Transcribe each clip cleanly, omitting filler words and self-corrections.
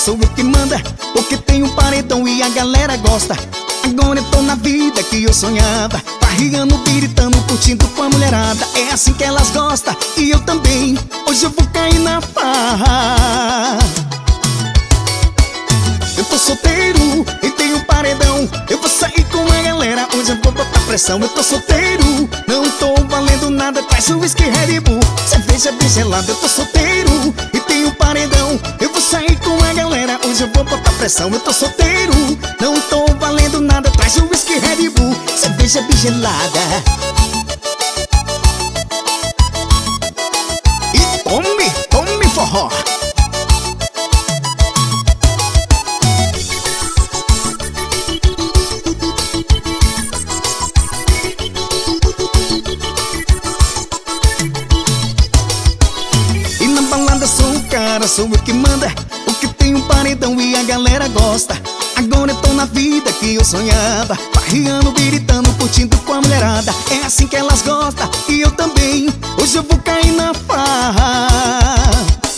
sou eu que manda, porque tenho um paredão e a galera gosta. Agora eu tô na vida que eu sonhava, barrigando, gritando, curtindo com a mulherada. É assim que elas gostam e eu também. Hoje eu vou cair na farra. Eu tô solteiro e tenho um paredão, eu vou sair com a galera, hoje eu vou botar pressão. Eu tô solteiro, não tô valendo nada, traz o whisky Red Bull, cerveja bem gelada. Eu tô solteiro e tenho um paredão, eu vou sair com a galera, hoje eu vou botar pressão. Eu tô solteiro, não tô valendo nada, traz o whisky Red Bull, cerveja bem gelada. E tome forró. Sou o cara, sou eu que manda, porque tenho um paredão e a galera gosta. Agora eu tô na vida que eu sonhava, barrigando, gritando, curtindo com a mulherada. É assim que elas gostam e eu também. Hoje eu vou cair na farra.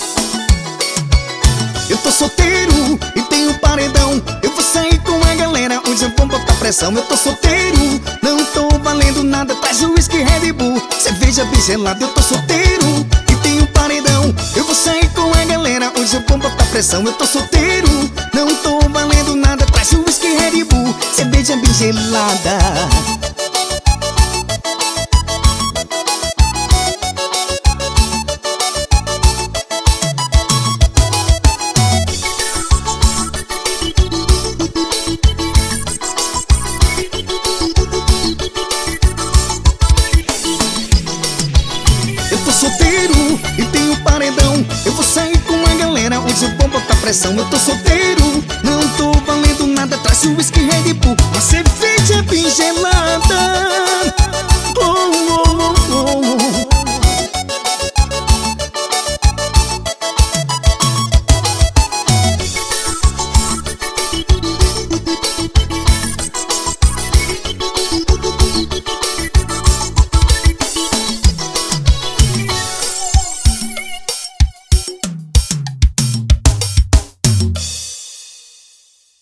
Eu tô solteiro e tenho um paredão, eu vou sair com a galera, hoje eu vou botar pressão. Eu tô solteiro, não tô valendo nada, traz o whisky Red Bull, cerveja bem gelada. Eu tô solteiro e tenho um paredão, eu vou sair com a galera, hoje eu vou botar pressão. Eu tô solteiro, não tô valendo nada, traz o whisky Red Bull, cerveja bem gelada. Eu tô solteiro e tenho paredão, eu vou sair com a galera, hoje eu vou botar pressão. Eu tô solteiro, não tô valendo nada, traz o whisky Red Bull, uma cerveja bem gelada.